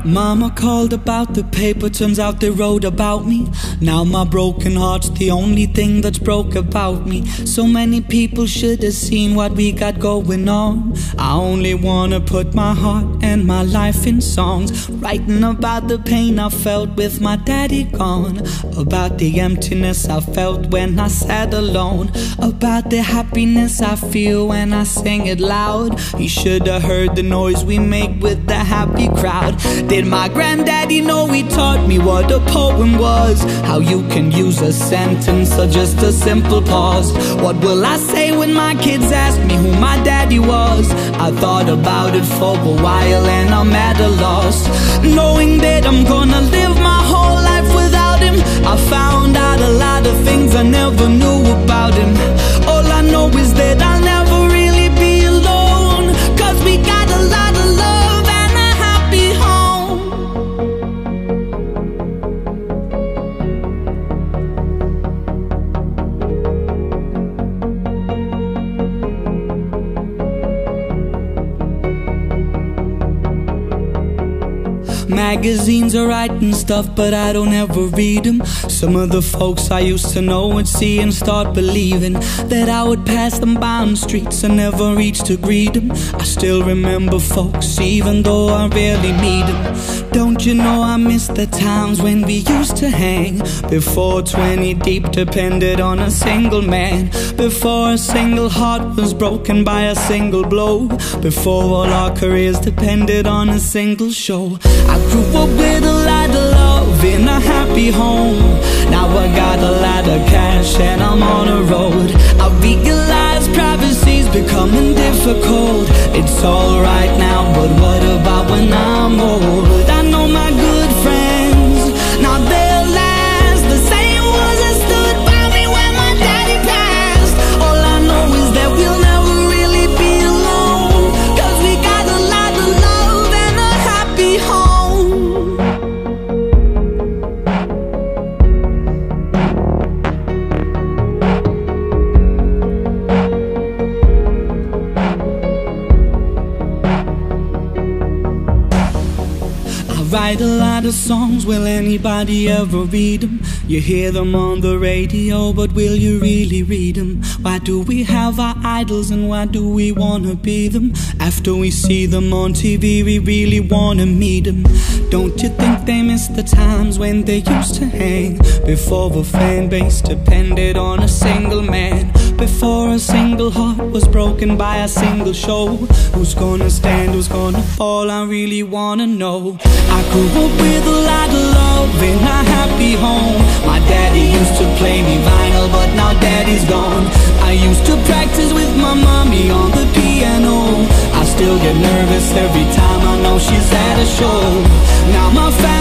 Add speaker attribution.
Speaker 1: Mama called about the paper, turns out they wrote about me. Now my broken heart's the only thing that's broke about me. So many people should have seen what we got going on. I only wanna put my heart and my life in songs, writing about the pain I felt with my daddy gone, about the emptiness I felt when I sat alone, about the happiness I feel when I sing it loud. You should have heard the noise we make with the happy crowd. Did my granddaddy know he taught me what a poem was? How you can use a sentence or just a simple pause. What will I say when my kids ask me who my daddy was? I thought about it for a while and I'm at a loss, knowing that I'm gonna live my whole life without him. I found out a lot of things I never knew about him. All I know is that I'll never really be alone, 'cause we got a lot of love and a happy home. Magazines are writing stuff, but I don't ever read them. Some of the folks I used to know would see and start believing that I would pass them by on streets and never reach to greet them. I still remember folks, even though I rarely meet them. Don't you know I miss the times when we used to hang, before 20 deep depended on a single man, before a single heart was broken by a single blow, before all our careers depended on a single show. I grew up with a lot of love in a happy home. Now I got a lot of cash and I'm on a road. I realize privacy's becoming difficult. It's alright now, but what about when I'm old? I know my good friends, now they'll last. The same ones that stood by me when my daddy passed. All I know is that we'll never really be alone, 'cause we got a lot of love and a happy home. Write a lot of songs, will anybody ever read them? You hear them on the radio, but will you really read them? Why do we have our idols and why do we wanna be them? After we see them on TV, we really wanna meet them. Don't you think they miss the times when they used to hang, before a fan base depended on a single man, before a single heart was broken by a single show? Who's gonna stand, who's gonna fall? I really wanna know. I grew up with a lot of love in a happy home. My daddy used to play me vinyl, but now daddy's gone. I used to practice with my mommy on the piano. I still get nervous every time I know she's at a show. Now my family